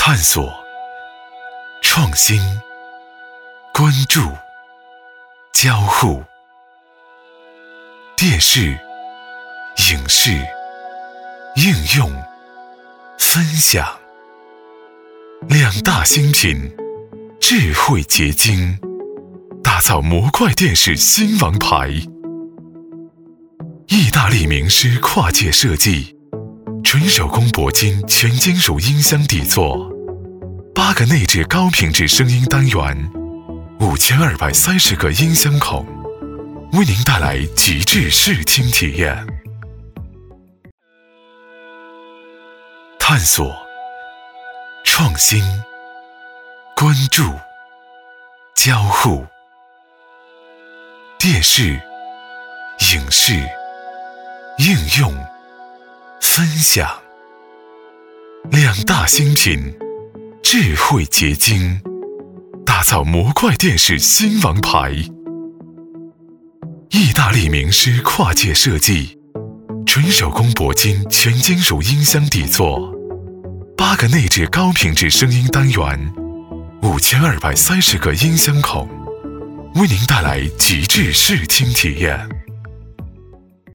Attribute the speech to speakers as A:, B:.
A: 探索、创新、关注、交互。电视、影视、应用、分享，两大新品，智慧结晶，打造模块电视新王牌。意大利名师跨界设计，纯手工铂金全金属音箱底座，8个内置高品质声音单元，5230个音箱孔，为您带来极致视听体验。探索、创新、关注、交互。电视、影视、应用、分享，两大新品，智慧结晶，打造模块电视新王牌。意大利名师跨界设计，纯手工铂金全金属音箱底座，8个内置高品质声音单元，5230个音箱孔，为您带来极致视听体验。